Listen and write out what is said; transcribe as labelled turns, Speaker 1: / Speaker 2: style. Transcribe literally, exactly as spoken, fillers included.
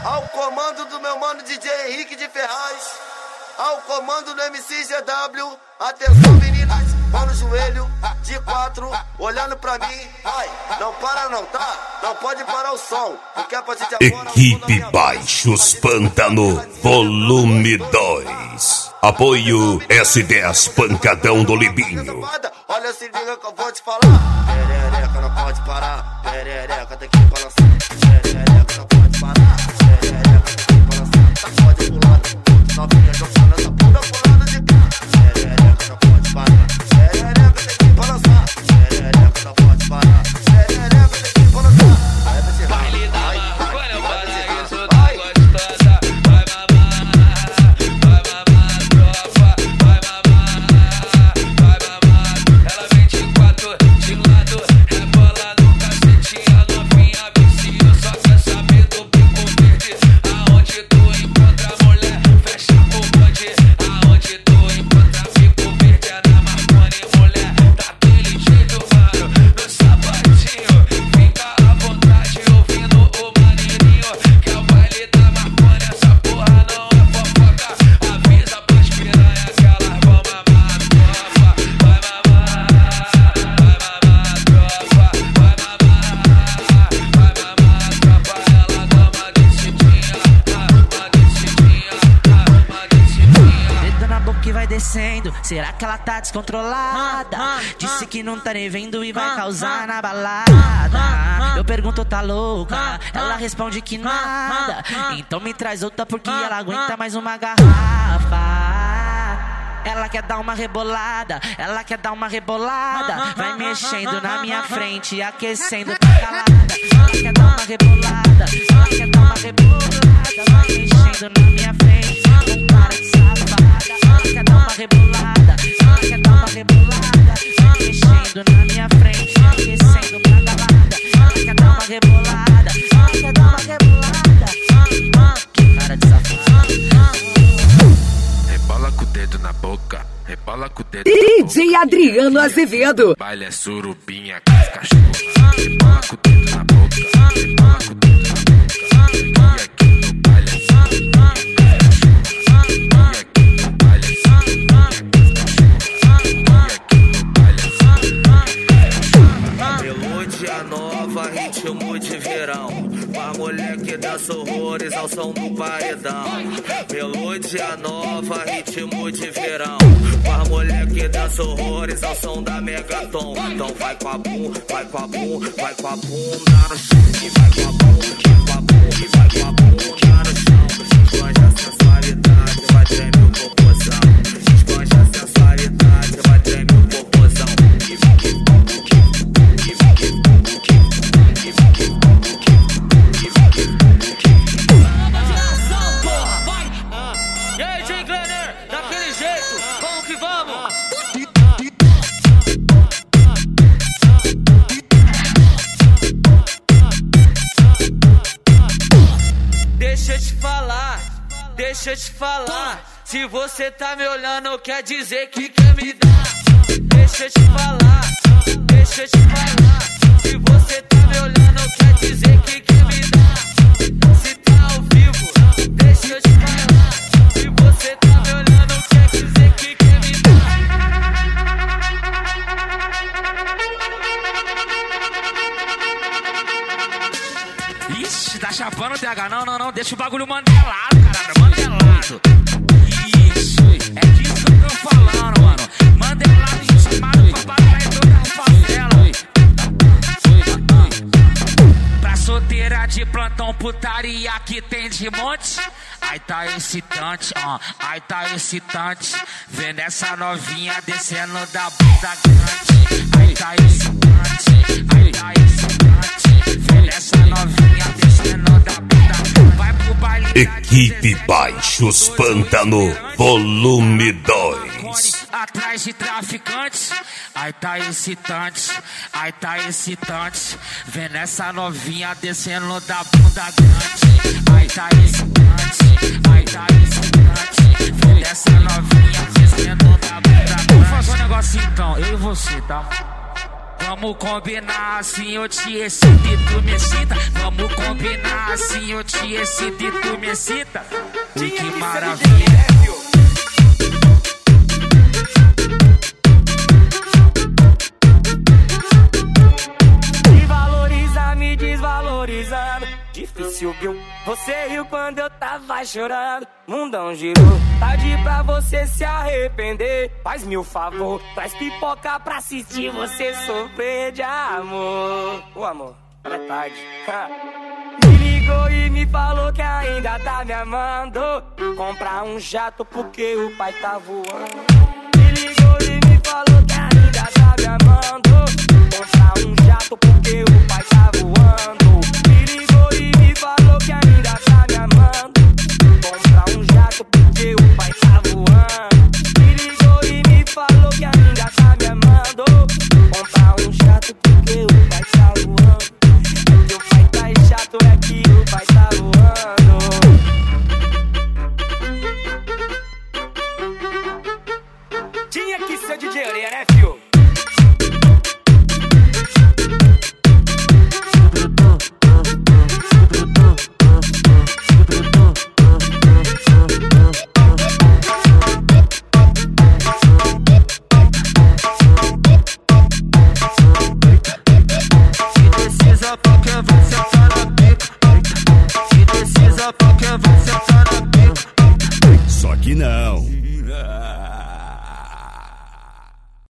Speaker 1: Ao comando do meu mano D J Henrique de Ferraz, ao comando do M C G W. Atenção meninas, mão no joelho, de quatro, olhando pra mim. Ai, não para não, tá? Não pode parar o som, porque a partir de agora...
Speaker 2: Equipe Baixos Pântano, volume dois. Apoio S dez Pancadão do Libinho.
Speaker 1: Olha, se liga que eu vou te falar. Perereca não pode parar, perereca tem que balançar. Perereca não pode parar, perereca tem que balançar. Tá pode pular, novinha jogando essa bunda pro lado de cá. Perereca não pode parar, perereca tem que balançar. Perereca não pode parar, perereca tem que balançar. Vai pra esse baile da maconha, vai pra esse isso tá gostosa. Vai mamar, vai mamar, tropa, vai mamar, vai mamar. Ela vem de quatro, de lado, rebola no cacetinho, novinha vicia, só quer saber do bico verde. Aonde tu encontra mulher, fecha o bonde. Aonde tu encontra bico verde, é na maconha, mulher. Daquele jeito, mano, no sapatinho. Fica à vontade ouvindo o maneirinho, que é o baile da maconha. Essa porra não é fofoca. Avisa pras piranha que elas vão mamar, tropa. Vai mamar, vai mamar, tropa. Vai mamar, vai mamar, tropa. Ela dá uma descidinha, uma descidinha, uma descidinha.
Speaker 3: Dedo na boca e vai descendo. Será que ela tá descontrolada? Disse que não tá nem vendo e vai causar na balada. Eu pergunto, tá louca? Ela responde que nada. Então me traz outra porque ela aguenta mais uma garrafa. Ela quer dar uma rebolada, ela quer dar uma rebolada. Vai mexendo na minha frente, aquecendo pra calada. Ela quer dar uma rebolada, ela quer dar uma rebolada. Vai mexendo na minha frente, não para de safada. Ela quer dar uma rebolada, ela quer dar uma rebolada. Vai mexendo na minha frente, aquecendo pra calada. Ela quer dar uma rebolada, ela quer dar uma rebolada. Que cara de safada.
Speaker 4: Rebola com o dedo na boca, rebola com o dedo
Speaker 5: D J Adriano Azevedo.
Speaker 4: Baile é surubinha com as cachorras. Rebola com o dedo na boca, rebola com o dedo na boca. E aqui no baile é surubinha com as cachorras. E aqui no baile é surubinha com as cachorras. E aqui no baile é surubinha com as cachorras.
Speaker 1: Melodia nova, ritmo de verão. Pra mulher que dança horrores ao som do paredão. Melodia nova, ritmo de verão. Pra mulher que dança horrores ao som da Megaton. Então vai com a bum, vai com a bum, vai com a bunda no chão. E vai com a bum, vai com a bum, e vai com a bunda no chão. Expande a sensualidade, vai tremer o popozão. Expande a sensualidade, vai tremer o popozão. E vai que bum, que bum, que bum, que bum, que bum, que bum, que bum, que bum.
Speaker 6: E aí, Jay Glenner, daquele jeito, vamos que vamos! Deixa eu te falar, deixa eu te falar. Se você tá me olhando, quer dizer que quer me dar. Deixa eu te falar, deixa eu te falar. Se você tá me olhando, quer dizer que quer me dar. Se tá ao vivo, deixa eu te falar. Se você tá me olhando, quer dizer que quer me dar.
Speaker 3: Ixi, tá chapando T H? Não, não, não, deixa o bagulho mandelado, caralho, mandelado. Isso, é disso que eu tô falando, mano. Mandelado e chamado pra parar em toda a favela. Pra solteira de plantão, putaria que tem de monte. Aí tá excitante, ó, aí tá excitante. Vendo essa novinha descendo da bunda grande. Aí tá excitante, aí tá excitante. Vendo essa novinha descendo da bunda grande. Vai pro baile.
Speaker 2: Equipe Baixos Pântano, volume dois.
Speaker 3: Atrás de traficantes, aí tá excitante, aí tá excitante. Vendo essa novinha descendo da bunda grande. Aí tá excitante, aí tá excitante. Vendo essa novinha descendo da bunda grande. Vamos fazer um negócio então, eu e você, tá? Vamos combinar assim, eu te excito e tu me excita. Vamos combinar assim, eu te excito e tu me excita. Ui, que maravilha.
Speaker 7: Me valoriza, me desvalorizando. Difícil, viu? Você riu quando eu tava chorando. Mundão girou, tarde pra você se arrepender. Faz-me o favor, traz pipoca pra assistir você sofrer de amor. O amor, é tarde. Me ligou e me falou que ainda tá me amando. Comprar um jato porque o pai tá voando. Me ligou e me falou que ainda tá me amando. Comprar um jato porque o pai tá voando. Me ligou e me falou que ainda tá me amando. Comprar um jato porque o pai tá voando. Me ligou e me falou que ainda tá me amando. Comprar um jato porque o pai tá voando. É que o pai tá chato, é que o pai tá voando. Tinha que ser D J Orelha, né, fio?
Speaker 2: Só que não.